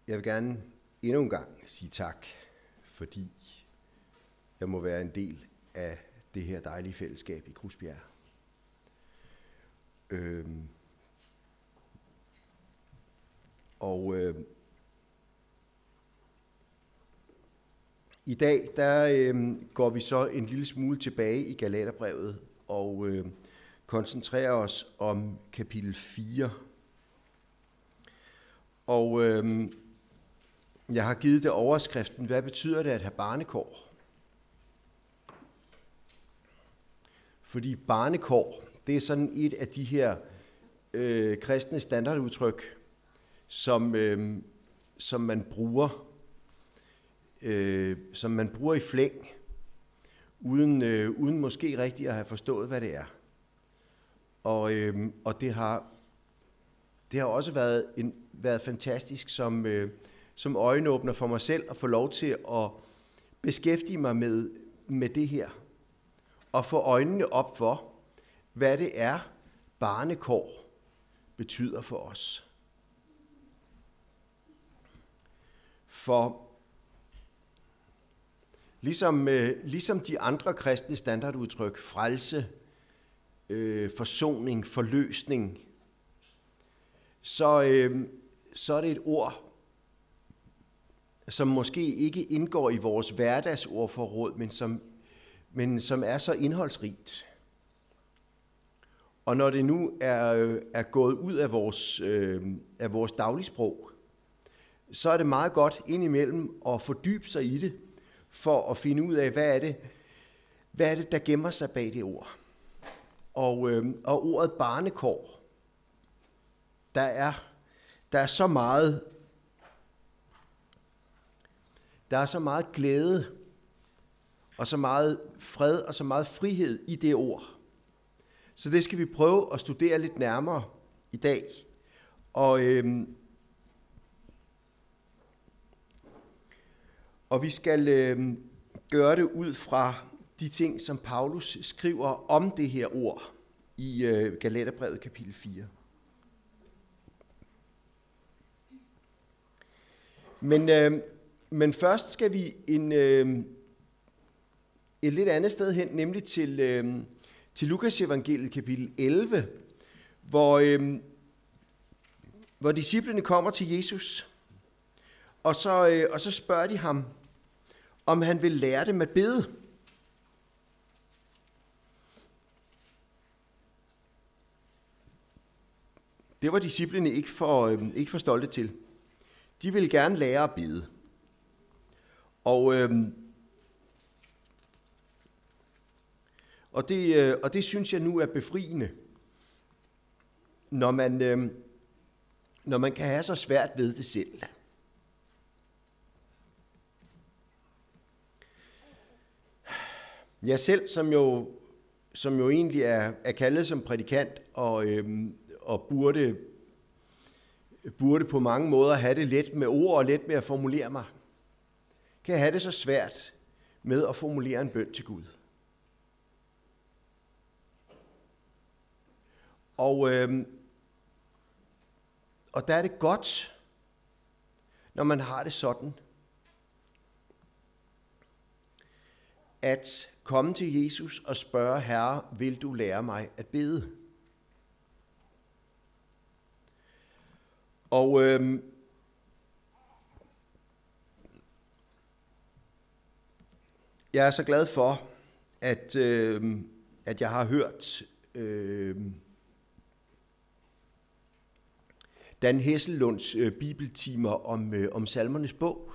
Jeg vil gerne endnu en gang sige tak, fordi jeg må være en del af det her dejlige fællesskab i Krusbjerg. I dag går vi så en lille smule tilbage i Galaterbrevet og koncentrerer os om kapitel 4. Og jeg har givet det overskriften, hvad betyder det at have barnekår? Fordi barnekår, det er sådan et af de her kristne standardudtryk, som man bruger i flæng, uden måske rigtig at have forstået, hvad det er. Og det har også været fantastisk som øjenåbner for mig selv at få lov til at beskæftige mig med det her. Og få øjnene op for, hvad det er, barnekår betyder for os. For ligesom de andre kristne standardudtryk, frelse, forsoning, forløsning, så er det et ord, som måske ikke indgår i vores hverdagsordforråd, men som er så indholdsrigt. Og når det nu er gået ud af vores dagligsprog, så er det meget godt indimellem at fordybe sig i det, for at finde ud af, hvad er det, der gemmer sig bag det ord. Og ordet barnekår, der er så meget glæde, og så meget fred, og så meget frihed i det ord. Så det skal vi prøve at studere lidt nærmere i dag. Og vi skal gøre det ud fra de ting, som Paulus skriver om det her ord i Galaterbrevet kapitel 4. Men først skal vi et lidt andet sted hen, nemlig til Lukas evangeliet kapitel 11, hvor disciplene kommer til Jesus, og så spørger de ham, om han vil lære dem at bede. Det var disciplene ikke for stolte til. De ville gerne lære at bede. Og det synes jeg nu er befriende, når man kan have så svært ved det selv. Jeg selv, som jo egentlig er kaldet som prædikant og burde på mange måder have det let med ord og let med at formulere mig, kan jeg have det så svært med at formulere en bøn til Gud. Og der er det godt, når man har det sådan, at komme til Jesus og spørge, Herre, vil du lære mig at bede? Og jeg er så glad for, at jeg har hørt Dan Hessellunds bibeltimer om salmernes bog.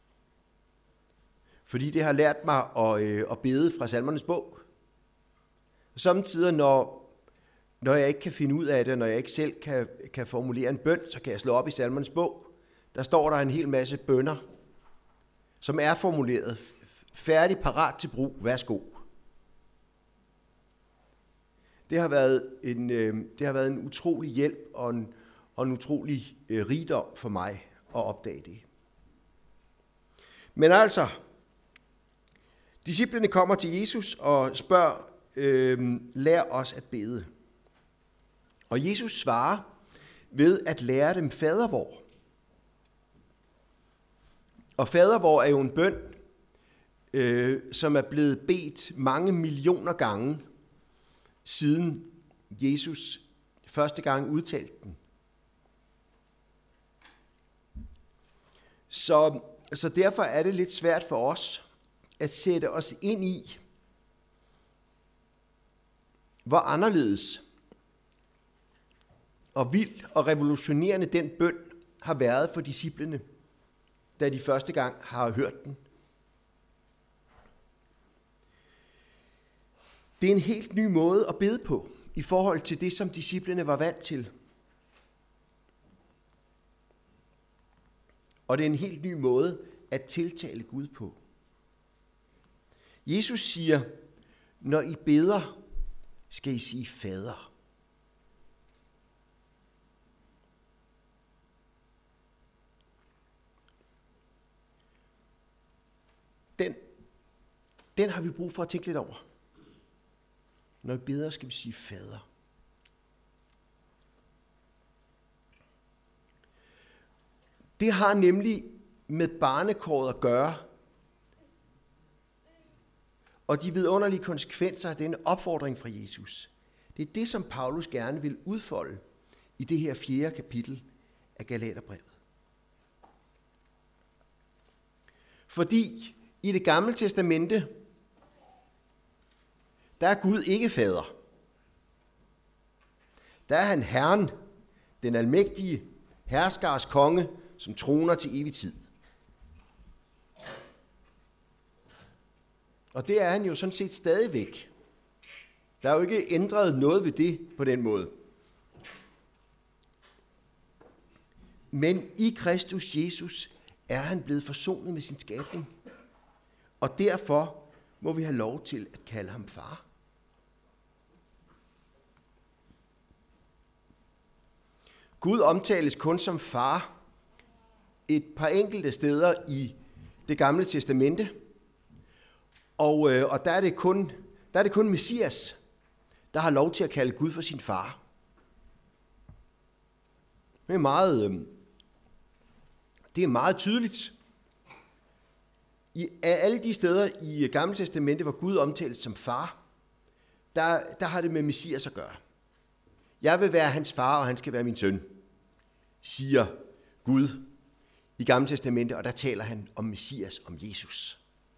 Fordi det har lært mig at bede fra salmernes bog. Samtidig, når jeg ikke kan finde ud af det, når jeg ikke selv kan formulere en bøn, så kan jeg slå op i salmernes bog. Der står der en hel masse bønner, som er formuleret, færdig, parat til brug, værsgo. Det har været en utrolig hjælp og en utrolig rigdom for mig at opdage det. Men altså, disciplene kommer til Jesus og spørger, lær os at bede. Og Jesus svarer ved at lære dem fadervor. Og fadervor er jo en bøn, som er blevet bedt mange millioner gange, siden Jesus første gang udtalte den. Så derfor er det lidt svært for os at sætte os ind i, hvor anderledes og vild og revolutionerende den bøn har været for disciplene, da de første gang har hørt den. Det er en helt ny måde at bede på, i forhold til det, som disciplene var vant til. Og det er en helt ny måde at tiltale Gud på. Jesus siger, når I beder, skal I sige fader. Den har vi brug for at tænke lidt over. Når vi beder, skal vi sige fader. Det har nemlig med barnekåret at gøre, og de vidunderlige konsekvenser af denne opfordring fra Jesus. Det er det, som Paulus gerne vil udfolde i det her 4. kapitel af Galaterbrevet. Fordi i det gamle testamente, der er Gud ikke fader. Der er han Herren, den almægtige, herskers konge, som troner til evig tid. Og det er han jo sådan set stadigvæk. Der er jo ikke ændret noget ved det på den måde. Men i Kristus Jesus er han blevet forsonet med sin skabning. Og derfor må vi have lov til at kalde ham far. Gud omtales kun som far et par enkelte steder i det gamle testamente. Og der er det kun Messias, der har lov til at kalde Gud for sin far. Det er meget tydeligt. Af alle de steder i Gamle Testamente, hvor Gud omtales som far, der har det med Messias at gøre. Jeg vil være hans far, og han skal være min søn, siger Gud i Gamle Testamente, og der taler han om Messias, om Jesus.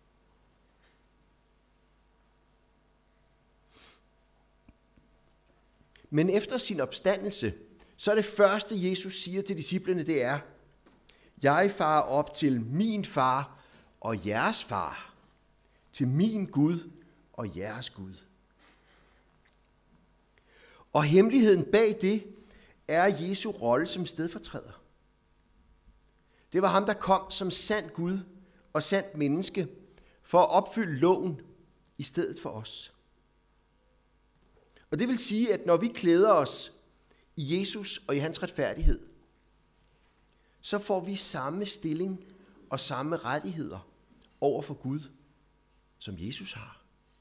Men efter sin opstandelse, så er det første, Jesus siger til disciplene, det er, jeg farer op til min far og jeres far, til min Gud og jeres Gud. Og hemmeligheden bag det er Jesu rolle som stedfortræder. Det var ham, der kom som sand Gud og sandt menneske for at opfylde loven i stedet for os. Og det vil sige, at når vi klæder os i Jesus og i hans retfærdighed, så får vi samme stilling og samme rettigheder over for Gud, som Jesus har.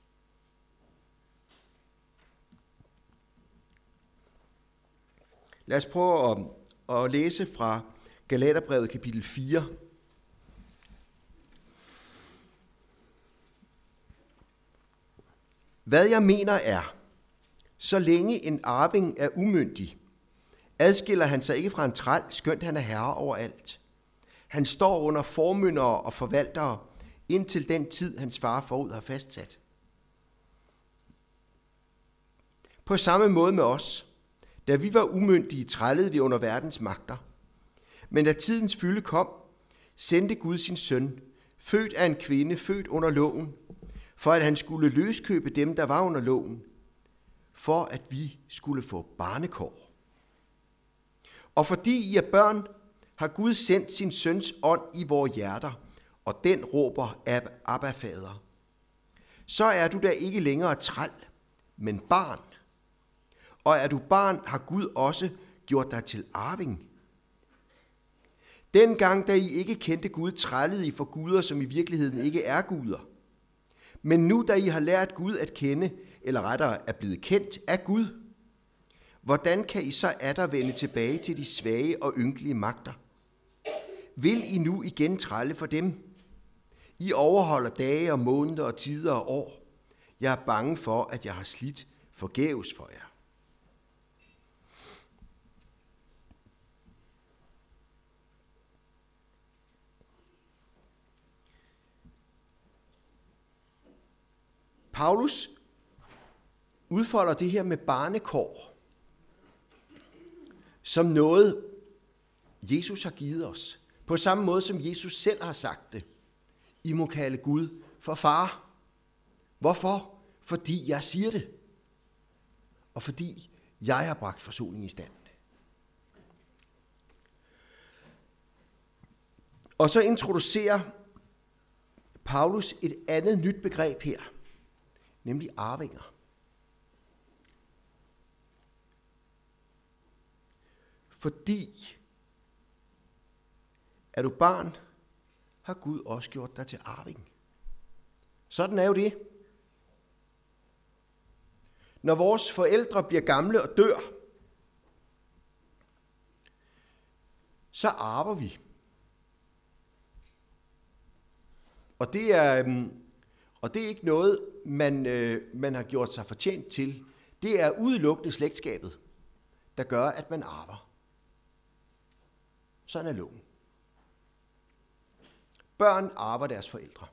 Lad os prøve at læse fra Galaterbrevet kapitel 4. Hvad jeg mener er, så længe en arving er umyndig, adskiller han sig ikke fra en træl, skønt han er herre over alt. Han står under formyndere og forvaltere, indtil den tid, hans far forud har fastsat. På samme måde med os. Da vi var umyndige, trællede vi under verdens magter. Men da tidens fylde kom, sendte Gud sin søn, født af en kvinde, født under loven, for at han skulle løskøbe dem, der var under loven, for at vi skulle få barnekår. Og fordi I er børn, har Gud sendt sin søns ånd i vores hjerter, og den råber Abba, Fader. Så er du da ikke længere træl, men barn. Og er du barn, har Gud også gjort dig til arving. Dengang, da I ikke kendte Gud, trællede I for guder, som i virkeligheden ikke er guder. Men nu, da I har lært Gud at kende, eller rettere er blevet kendt af Gud, hvordan kan I så atter vende tilbage til de svage og ynkelige magter? vil I nu igen trælle for dem? I overholder dage og måneder og tider og år. Jeg er bange for, at jeg har slidt forgæves for jer. Paulus udfolder det her med barnekår som noget, Jesus har givet os. På samme måde som Jesus selv har sagt det. I må kalde Gud for far. Hvorfor? Fordi jeg siger det. Og fordi jeg har bragt forsoning i stand. Og så introducerer Paulus et andet nyt begreb her, nemlig arvinger. Fordi er du barn, har Gud også gjort dig til arving. Sådan er jo det. Når vores forældre bliver gamle og dør, så arver vi. Og det er ikke noget, man har gjort sig fortjent til. Det er udelukkende slægtskabet, der gør, at man arver. Sådan er loven. Børn arver deres forældre.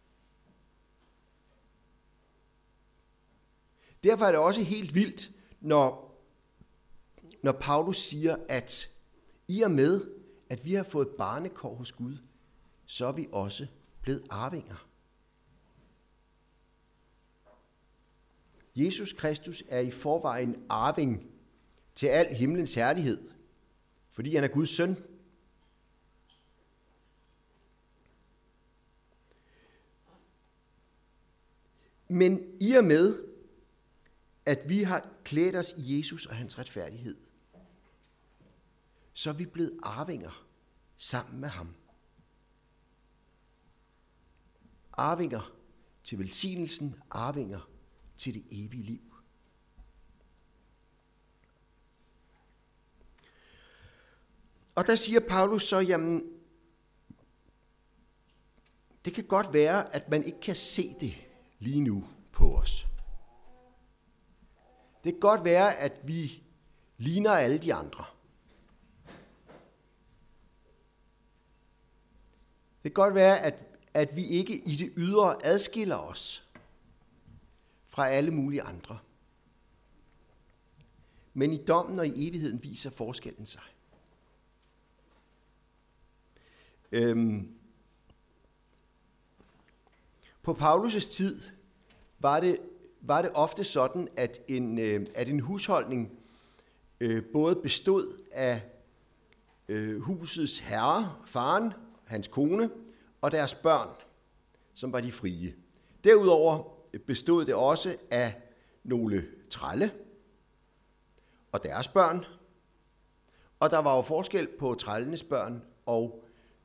Derfor er det også helt vildt, når Paulus siger, at i og med, at vi har fået barnekår hos Gud, så er vi også blevet arvinger. Jesus Kristus er i forvejen arving til al himlens herlighed, fordi han er Guds søn. Men i og med, at vi har klædt os i Jesus og hans retfærdighed, så er vi blevet arvinger sammen med ham. Arvinger til velsignelsen, arvinger til det evige liv. Og der siger Paulus så, jamen, det kan godt være, at man ikke kan se det lige nu på os. Det kan godt være, at vi ligner alle de andre. Det kan godt være, at vi ikke i det ydre adskiller os fra alle mulige andre. Men i dommen og i evigheden viser forskellen sig. På Paulus' tid var det ofte sådan, at en husholdning både bestod af husets herre, faren, hans kone og deres børn, som var de frie. Derudover bestod det også af nogle trælle og deres børn, og der var jo forskel på trællenes børn og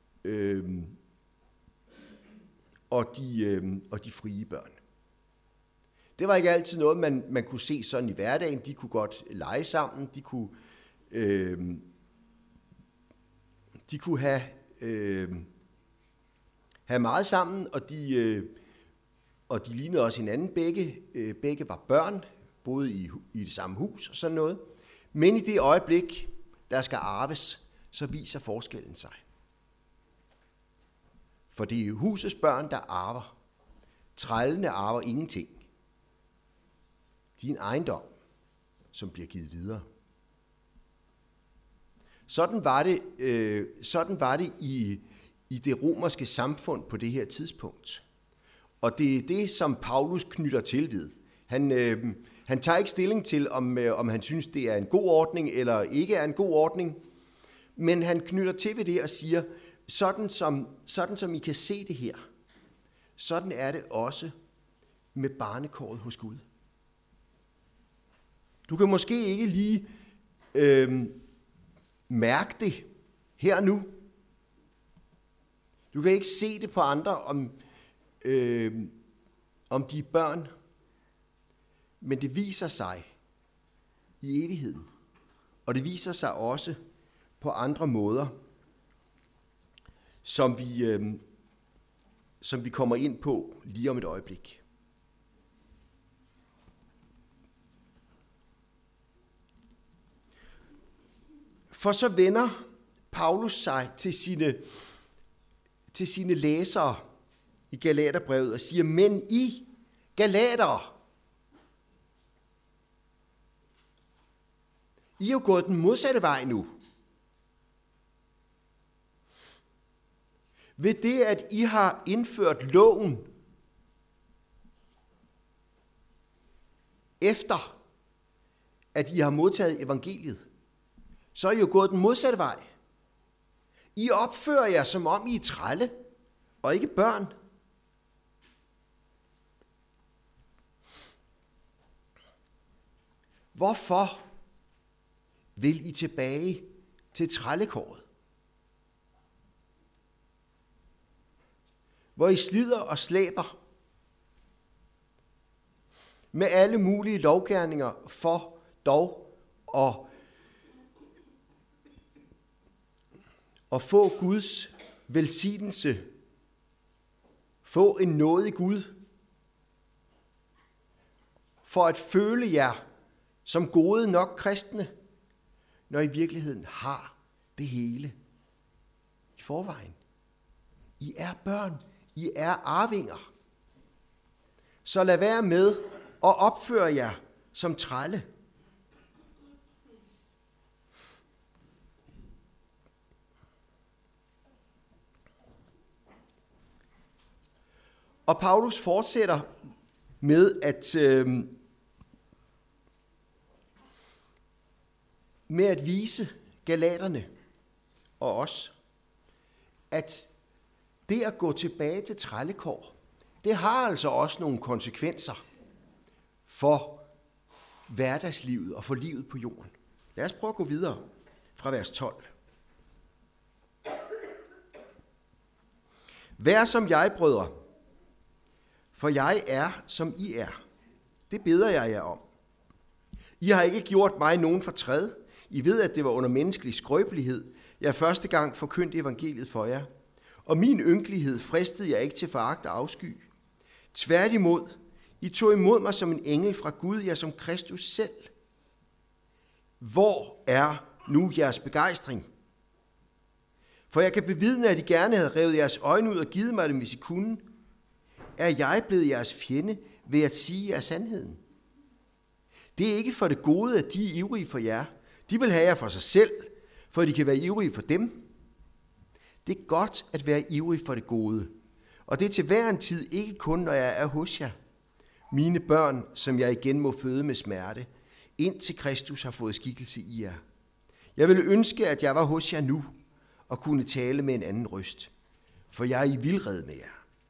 de frie børn. Det var ikke altid noget, man kunne se sådan i hverdagen. De kunne godt lege sammen. De kunne have meget sammen, og de lignede også hinanden. Begge var børn, boede i det samme hus og sådan noget. Men i det øjeblik, der skal arves, så viser forskellen sig. For det er husets børn, der arver. Trællene arver ingenting. De er en ejendom, som bliver givet videre. Sådan var det i det romerske samfund på det her tidspunkt. Og det er det, som Paulus knytter til ved. Han tager ikke stilling til, om han synes, det er en god ordning eller ikke er en god ordning. Men han knytter til ved det og siger, sådan som I kan se det her, sådan er det også med barnekåret hos Gud. Du kan måske ikke lige mærke det her nu. Du kan ikke se det på andre, om de er børn, men det viser sig i evigheden. Og det viser sig også på andre måder. som vi kommer ind på lige om et øjeblik. For så vender Paulus sig til sine læsere i Galaterbrevet og siger, men I galatere, I er jo gået den modsatte vej nu. Ved det, at I har indført loven efter, at I har modtaget evangeliet, så er I jo gået den modsatte vej. I opfører jer, som om I er trælle, og ikke børn. Hvorfor vil I tilbage til trællekåret? Hvor I slider og slæber med alle mulige lovgerninger for dog at få Guds velsignelse, få en nådig Gud, for at føle jer som gode nok kristne, når I virkeligheden har det hele i forvejen. I er børn, I er arvinger. Så lad være med at opføre jer som trælle. Og Paulus fortsætter med at vise galaterne og os, at det at gå tilbage til trællekår, det har altså også nogle konsekvenser for hverdagslivet og for livet på jorden. Lad os prøve at gå videre fra vers 12. Vær som jeg, brødre, for jeg er, som I er. Det beder jeg jer om. I har ikke gjort mig nogen fortræd. I ved, at det var under menneskelig skrøbelighed, jeg første gang forkyndte evangeliet for jer. Og min ynkelighed fristede jeg ikke til foragt og afsky. Tværtimod, I tog imod mig som en engel fra Gud, ja, som Kristus selv. Hvor er nu jeres begejstring? For jeg kan bevidne, at I gerne havde revet jeres øjne ud og givet mig dem, hvis I kunne. Er jeg blevet jeres fjende ved at sige jer sandheden? Det er ikke for det gode, at de er ivrige for jer. De vil have jer for sig selv, for de kan være ivrige for dem. Det er godt at være ivrig for det gode. Og det er til hver en tid, ikke kun når jeg er hos jer. Mine børn, som jeg igen må føde med smerte, indtil Kristus har fået skikkelse i jer. Jeg ville ønske, at jeg var hos jer nu, og kunne tale med en anden røst, for jeg er i vildred med jer.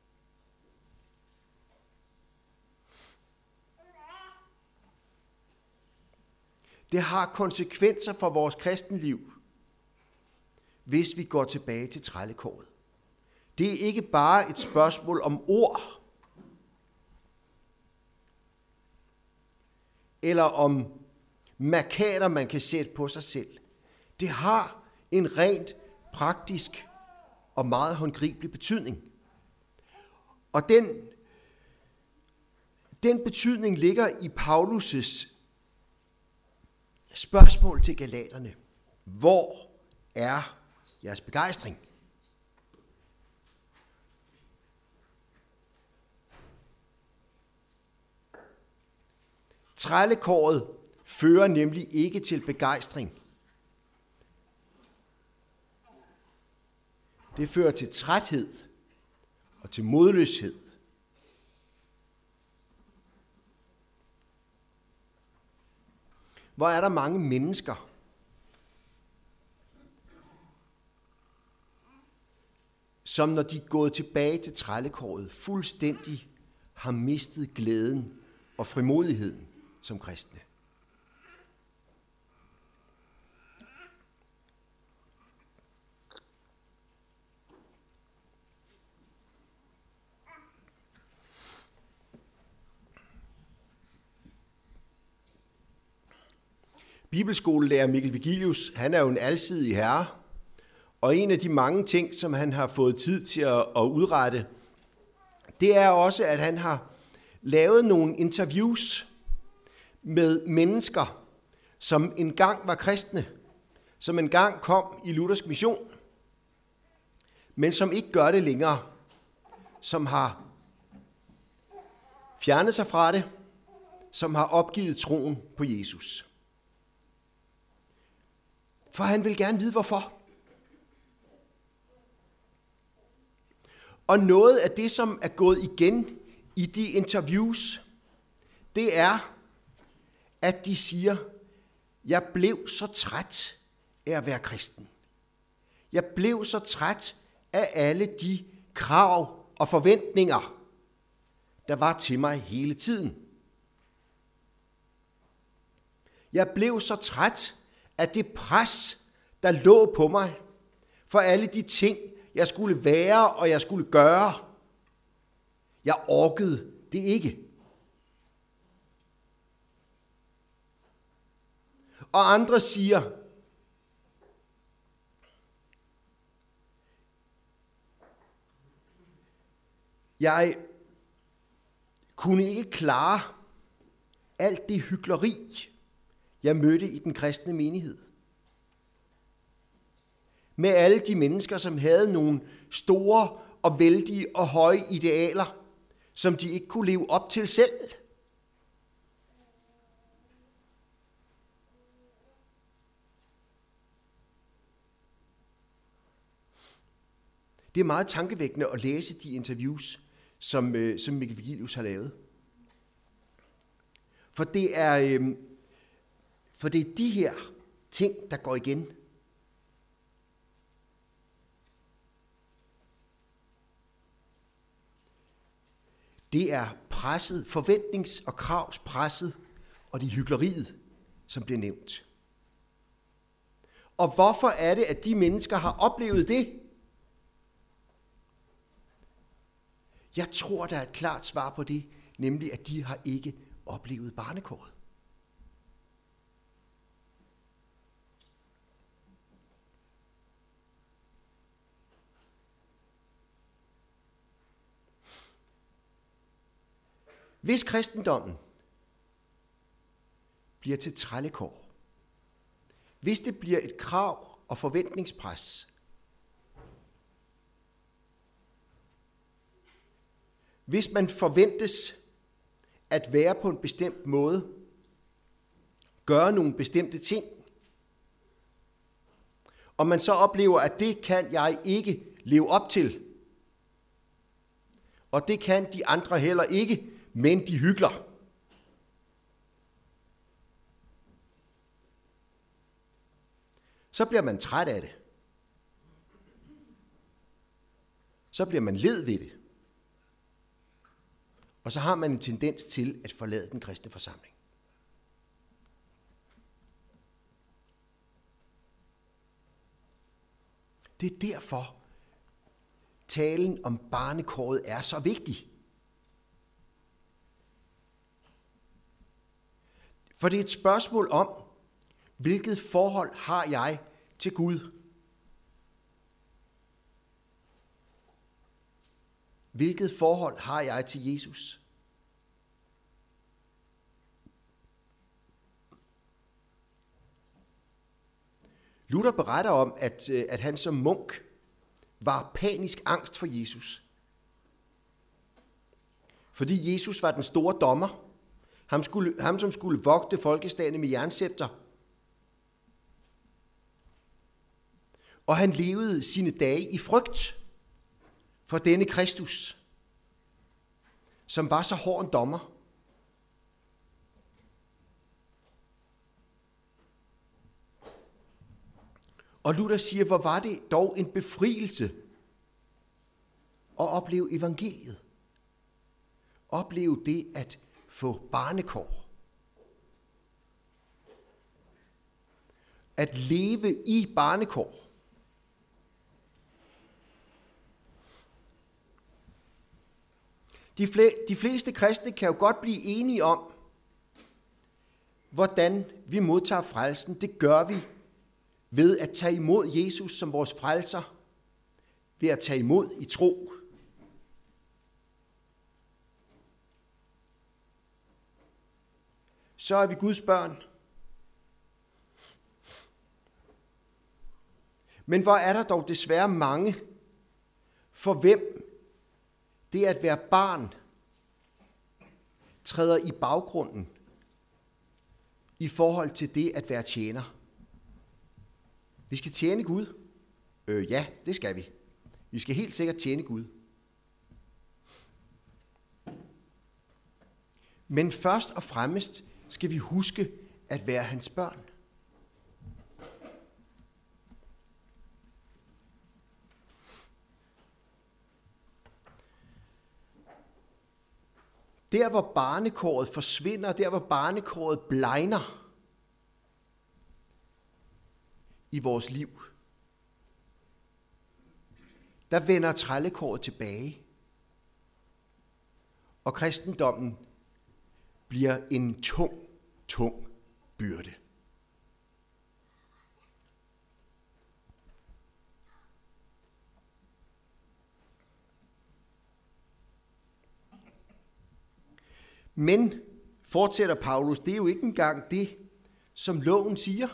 Det har konsekvenser for vores kristenliv, hvis vi går tilbage til trællekåret. Det er ikke bare et spørgsmål om ord, eller om mærkater, man kan sætte på sig selv. Det har en rent praktisk og meget håndgribelig betydning. Og den betydning ligger i Paulus' spørgsmål til galaterne. Hvor er jeres begejstring? Trællekåret fører nemlig ikke til begejstring. Det fører til træthed og til modløshed. Hvor er der mange mennesker, som når de er gået tilbage til trællekåret, fuldstændig har mistet glæden og frimodigheden som kristne. Bibelskolelærer Mikkel Vigilius, han er jo en alsidig herre, Og en af de mange ting, som han har fået tid til at udrette, det er også, at han har lavet nogle interviews med mennesker, som engang var kristne, som engang kom i luthersk mission, men som ikke gør det længere, som har fjernet sig fra det, som har opgivet troen på Jesus. For han vil gerne vide, hvorfor. Og noget af det, som er gået igen i de interviews, det er, at de siger, jeg blev så træt af at være kristen. Jeg blev så træt af alle de krav og forventninger, der var til mig hele tiden. Jeg blev så træt af det pres, der lå på mig, for alle de ting, jeg skulle være og jeg skulle gøre. Jeg orkede det ikke. Og andre siger, jeg kunne ikke klare alt det hykleri, jeg mødte i den kristne menighed. Med alle de mennesker, som havde nogle store og vældige og høje idealer, som de ikke kunne leve op til selv. Det er meget tankevækkende at læse de interviews, som Mikkel Vigilius har lavet. For det er de her ting, der går igen. Det er presset, forventnings- og kravspresset, og det hykleriet, som bliver nævnt. Og hvorfor er det, at de mennesker har oplevet det? Jeg tror, der er et klart svar på det, nemlig at de har ikke oplevet barnekåret. Hvis kristendommen bliver til trællekår, hvis det bliver et krav og forventningspres, hvis man forventes at være på en bestemt måde, gøre nogle bestemte ting, og man så oplever, at det kan jeg ikke leve op til, og det kan de andre heller ikke, men de hykler. Så bliver man træt af det. Så bliver man led ved det. Og så har man en tendens til at forlade den kristne forsamling. Det er derfor, talen om barnekåret er så vigtig. For det er et spørgsmål om, hvilket forhold har jeg til Gud? Hvilket forhold har jeg til Jesus? Luther beretter om, at han som munk var panisk angst for Jesus. Fordi Jesus var den store dommer. Ham som skulle vogte folkestagene med jernscepter. Og han levede sine dage i frygt for denne Kristus, som var så hård en dommer. Og Luther siger, hvor var det dog en befrielse at opleve evangeliet. Opleve det at få barnekår. At leve i barnekår. De fleste kristne kan jo godt blive enige om, hvordan vi modtager frelsen. Det gør vi ved at tage imod Jesus som vores frelser, ved at tage imod i tro. Så er vi Guds børn. Men hvor er der dog desværre mange, for hvem det at være barn træder i baggrunden i forhold til det at være tjener. Vi skal tjene Gud. Ja, det skal vi. Vi skal helt sikkert tjene Gud. Men først og fremmest skal vi huske at være hans børn. Der hvor barnekåret forsvinder, der hvor barnekåret blegner i vores liv, der vender trællekåret tilbage. Og kristendommen bliver en tung byrde. Men, fortsætter Paulus, det er jo ikke engang det, som loven siger.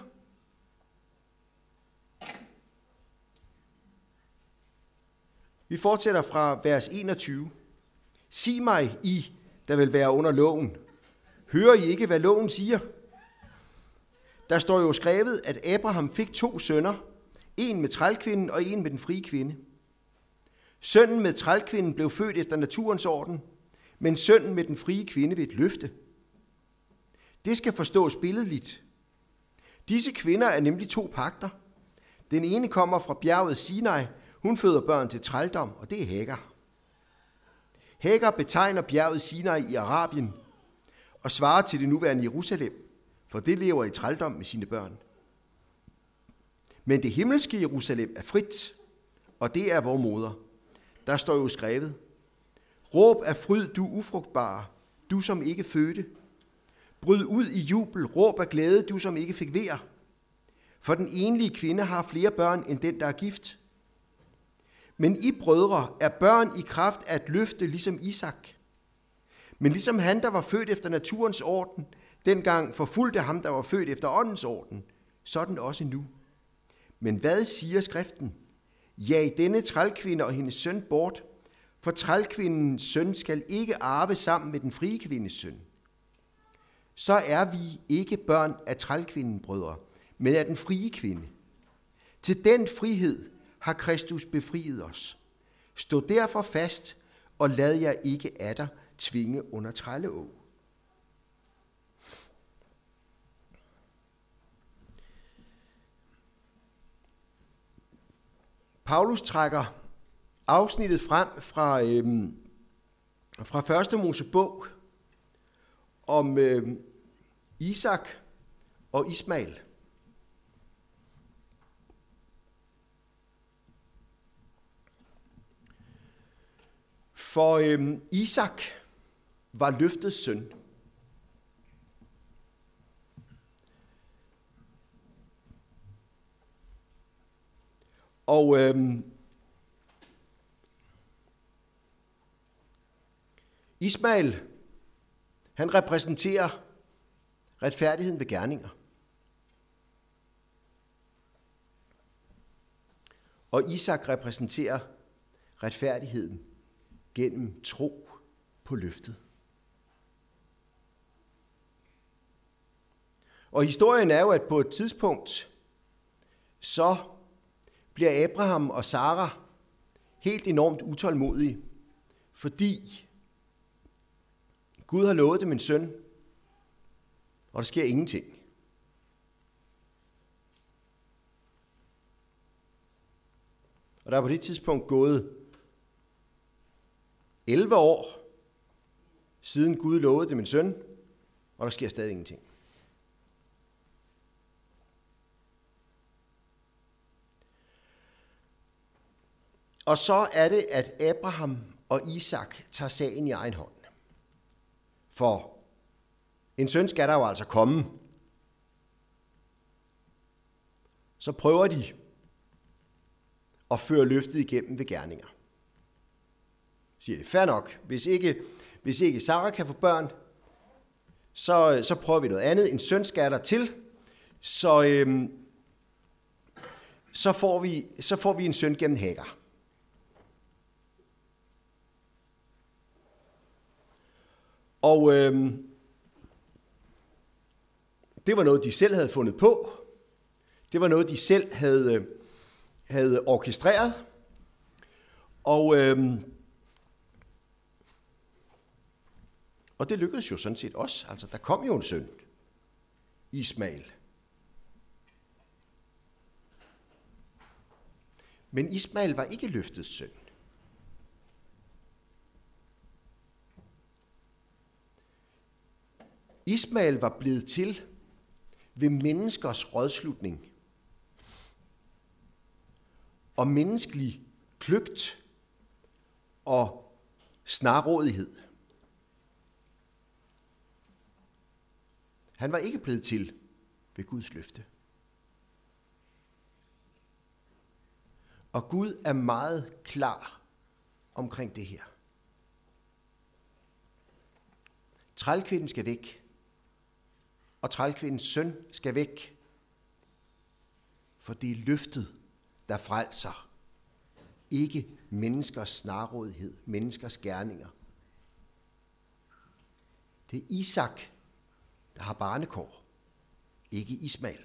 Vi fortsætter fra vers 21. Sig mig, I, der vil være under loven. Hører I ikke, hvad loven siger? Der står jo skrevet, at Abraham fik 2 sønner, en med trælkvinden og en med den frie kvinde. Sønnen med trælkvinden blev født efter naturens orden, men sønnen med den frie kvinde ved et løfte. Det skal forstås billedligt. Disse kvinder er nemlig 2 pagter. Den ene kommer fra bjerget Sinai. Hun føder børn til trældom, og det er Hagar. Hagar betegner bjerget Sinai i Arabien og svarer til det nuværende Jerusalem, for det lever i trældom med sine børn. Men det himmelske Jerusalem er frit, og det er vor moder. Der står jo skrevet: Råb af fryd, du ufrugtbare, du som ikke fødte. Bryd ud i jubel, råb af glæde, du som ikke fik veer. For den enlige kvinde har flere børn end den, der er gift. Men I brødre er børn i kraft af at løfte ligesom Isak. Men ligesom han, der var født efter naturens orden, dengang forfulgte ham, der var født efter åndens orden, sådan også nu. Men hvad siger skriften? Jag denne trælkvinde og hendes søn bort, for trælkvindens søn skal ikke arve sammen med den frie kvindes søn. Så er vi ikke børn af trælkvinden, brødre, men af den frie kvinde. Til den frihed har Kristus befriet os. Stå derfor fast, og lad jer ikke atter tvinge under trælleåg. Paulus trækker afsnittet frem fra 1. Mosebog om Isak og Ismael. For Isak var løftets søn. Og Ismael, han repræsenterer retfærdigheden ved gerninger. Og Isak repræsenterer retfærdigheden gennem tro på løftet. Og historien er jo, at på et tidspunkt, så bliver Abraham og Sara helt enormt utålmodige, fordi Gud har lovet dem en søn, og der sker ingenting. Og der er på det tidspunkt gået 11 år, siden Gud lovede dem en søn, og der sker stadig ingenting. Og så er det, at Abraham og Isak tager sagen i egen hånd. For en søn skal der jo altså komme. så prøver de at føre løftet igennem ved gerninger. Siger det, fair nok. Hvis ikke Sara kan få børn, så prøver vi noget andet. En søn skal der til, så får vi en søn gennem Hagar. Og det var noget, de selv havde fundet på. Det var noget, de selv havde orkestreret. Og det lykkedes jo sådan set også. Altså, der kom jo en søn, Ismael. Men Ismael var ikke løftets søn. Ismael var blevet til ved menneskers rådslutning og menneskelig kløgt og snarrådighed. Han var ikke blevet til ved Guds løfte. Og Gud er meget klar omkring det her. Trælkvinden skal væk, og trælkvindens søn skal væk, for det er løftet, der frelser, ikke menneskers snarrådighed, menneskers gerninger. Det er Isak, der har barnekår, ikke Ismael.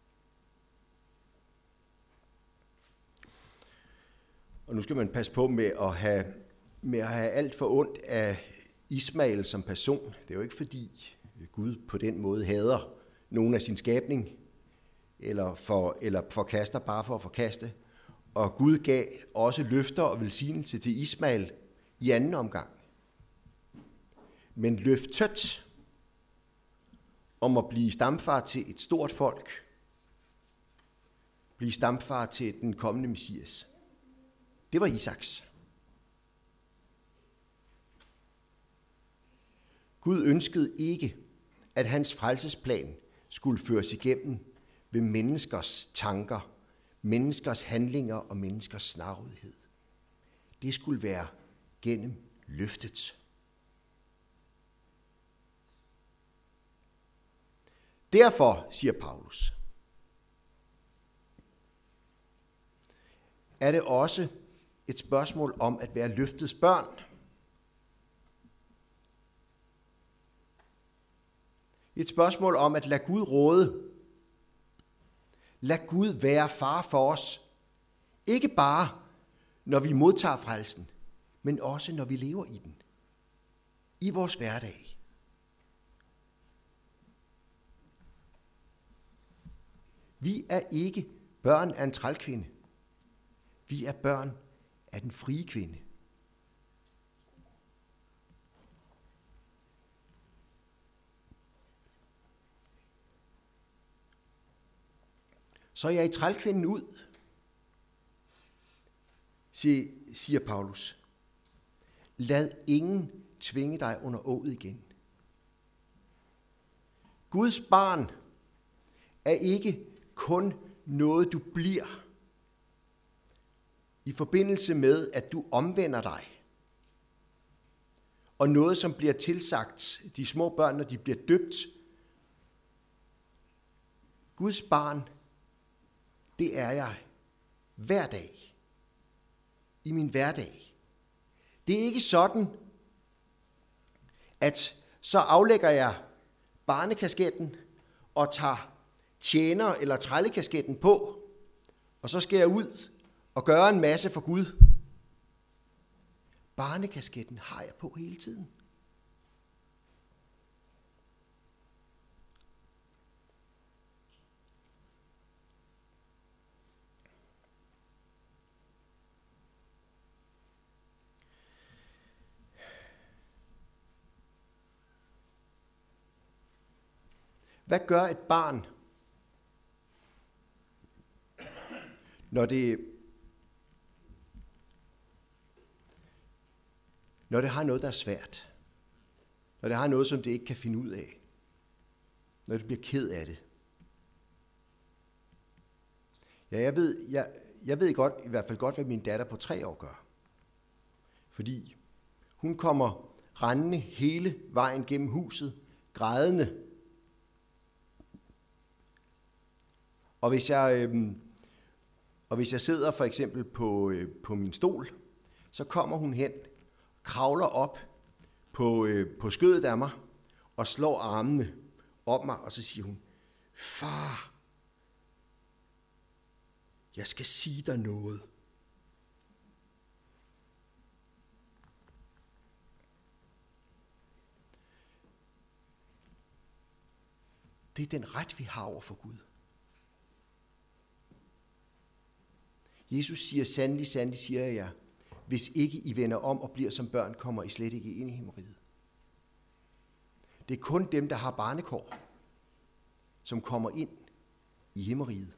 Og nu skal man passe på med at have alt for ondt af Ismael som person. Det er jo ikke fordi Gud på den måde hader nogen af sin skabning, eller forkaster bare for at forkaste. Og Gud gav også løfter og velsignelse til Ismael i anden omgang. Men løftet om at blive stamfar til et stort folk, blive stamfar til den kommende Messias, det var Isaks. Gud ønskede ikke, at hans frelsesplan skulle føres igennem ved menneskers tanker, menneskers handlinger og menneskers snarrådighed. Det skulle være gennem løftet. Derfor, siger Paulus, er det også et spørgsmål om at være løftets børn. Et spørgsmål om at lade Gud råde. Lad Gud være far for os. Ikke bare, når vi modtager frelsen, men også når vi lever i den. I vores hverdag. Vi er ikke børn af en trælkvinde. Vi er børn af den frie kvinde. Så er jeg i trælkvinden ud, siger Paulus. Lad ingen tvinge dig under åget igen. Guds barn er ikke kun noget, du bliver i forbindelse med, at du omvender dig. Og noget, som bliver tilsagt de små børn, når de bliver døbt. Guds barn, det er jeg hver dag. I min hverdag. Det er ikke sådan, at så aflægger jeg barnekasketten og tager tjener- eller trællekasketten på, og så skal jeg ud og gøre en masse for Gud. Barnekasketten har jeg på hele tiden. Hvad gør et barn, når det har noget, der er svært? Når det har noget, som det ikke kan finde ud af? Når det bliver ked af det? Ja, jeg ved godt, i hvert fald godt, hvad min datter på 3 år gør. Fordi hun kommer rendende hele vejen gennem huset, grædende. Og hvis jeg sidder for eksempel på min stol, så kommer hun hen, kravler op på skødet af mig og slår armene op mig, og så siger hun, far, jeg skal sige dig noget. Det er den ret, vi har over for Gud. Jesus siger, sandelig, sandelig siger jeg jer, hvis ikke I vender om og bliver som børn, kommer I slet ikke ind i himmeriget. Det er kun dem, der har barnekår, som kommer ind i himmeriget,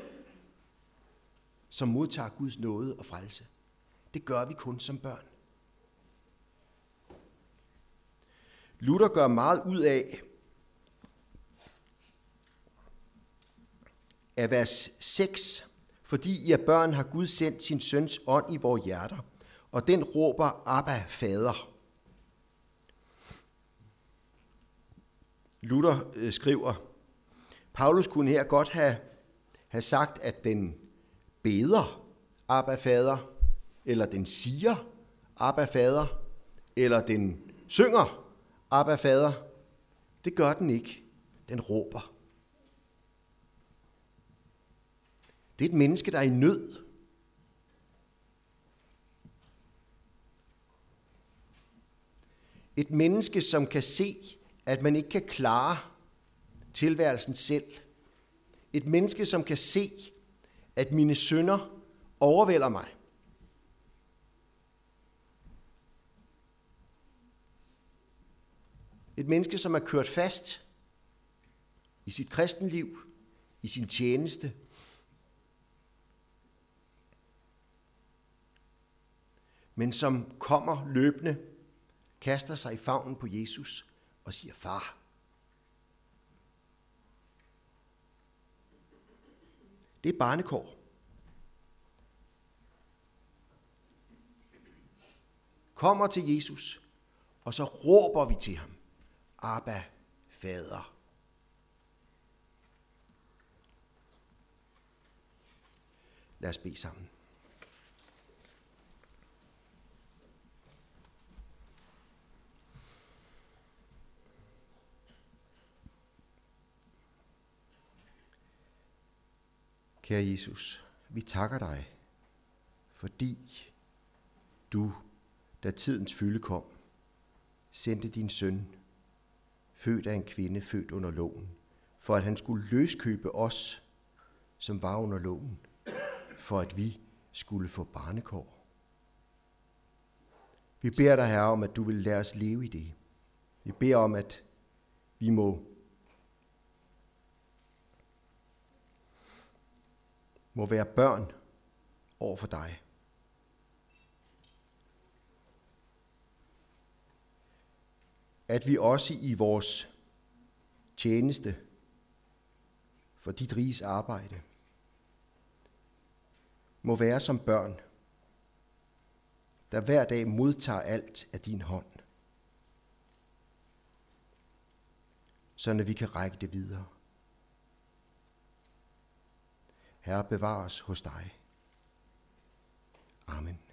som modtager Guds nåde og frelse. Det gør vi kun som børn. Luther gør meget ud af vers 6, fordi I er børn, har Gud sendt sin søns ånd i vores hjerter, og den råber, Abba, fader. Luther skriver, Paulus kunne her godt have sagt, at den beder, Abba, fader, eller den siger, Abba, fader, eller den synger, Abba, fader. Det gør den ikke. Den råber. Det er et menneske, der er i nød. Et menneske, som kan se, at man ikke kan klare tilværelsen selv. Et menneske, som kan se, at mine synder overvælder mig. Et menneske, som er kørt fast i sit kristenliv, i sin tjeneste. Men som kommer løbende, kaster sig i favnen på Jesus og siger, far. Det er barnekår. Kommer til Jesus, og så råber vi til ham, Abba, fader. Lad os bede sammen. Kære Jesus, vi takker dig, fordi du, da tidens fylde kom, sendte din søn, født af en kvinde, født under loven, for at han skulle løskøbe os, som var under loven, for at vi skulle få barnekår. Vi beder dig, Herre, om, at du vil lade os leve i det. Vi beder om, at vi må være børn over for dig. At vi også i vores tjeneste for dit riges arbejde må være som børn, der hver dag modtager alt af din hånd, sådan at vi kan række det videre. Herre, bevar os hos dig. Amen.